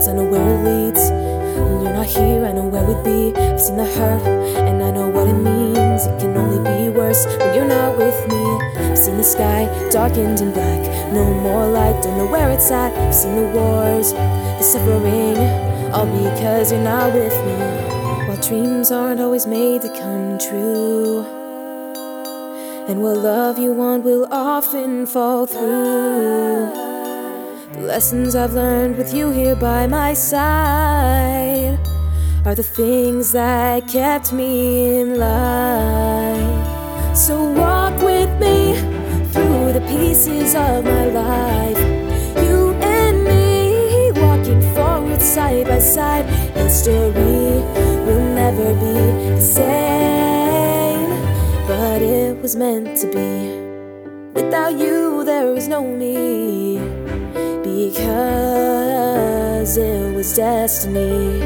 I know where it leads. When you're not here, I know where we'd be. I've seen the hurt, and I know what it means. It can only be worse when you're not with me. I've seen the sky darkened in black, no more light, don't know where it's at. I've seen the wars, the suffering, all because you're not with me. While dreams aren't always made to come true, and what love you want will often fall through. The lessons I've learned with you here by my side are the things that kept me in line. So walk with me through the pieces of my life, you and me walking forward side by side. History will never be the same, but it was meant to be. Without you there is no me, because it was destiny.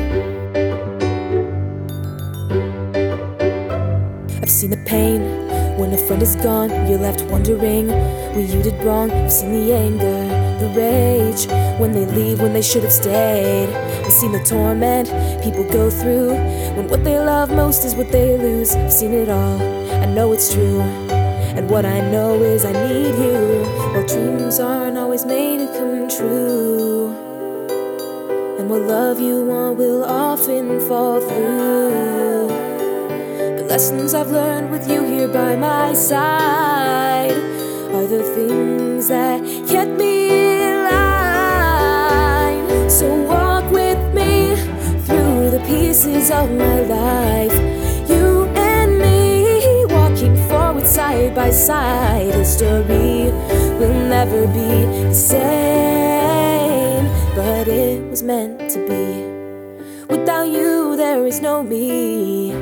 I've seen the pain when a friend is gone, you're left wondering what you did wrong. I've seen the anger, the rage, when they leave when they should have stayed. I've seen the torment people go through when what they love most is what they lose. I've seen it all, I know it's true, and what I know is I need you. While dreams aren't always made to come true, and what love you want will often fall through. The lessons I've learned with you here by my side are the things that kept me in line. So walk with me through the pieces of my life, you and me walking forward side by side. History will never be the same, but it was meant to be. Without you there is no me,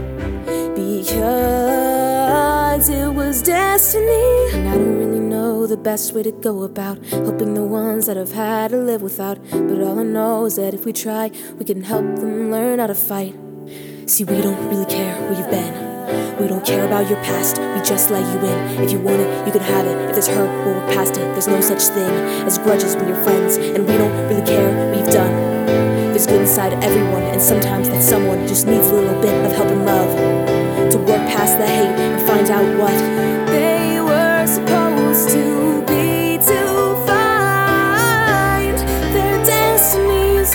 because it was destiny. And I don't really know the best way to go about helping the ones that I've had to live without, but all I know is that if we try, we can help them learn how to fight. See, we don't really care where you've been, we don't care about your past, we just let you in. If you want it, you can have it. If there's hurt, well, we're past it. There's no such thing as grudges when you're friends, and we don't really care what you've done. There's good inside of everyone, and sometimes that someone just needs a little bit of help and love to work past the hate and find out what they were supposed to be, to find their destinies.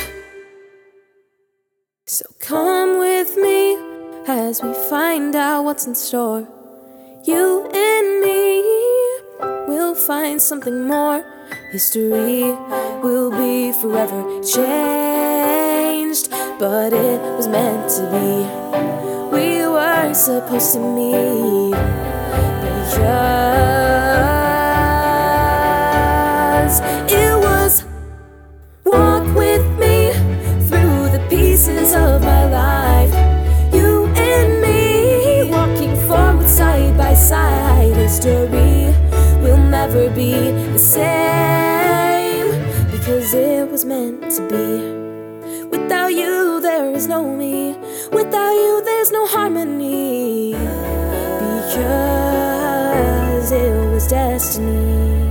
So come with me as we find out what's in store. You and me will find something more. History will be forever changed, but it was meant to be. We were supposed to meet because it was. Walk with me through the pieces of my life, you and me walking forward side by side. History will never be the same, because it was meant to be. Without you there is no me, without you there's no harmony, because it was destiny.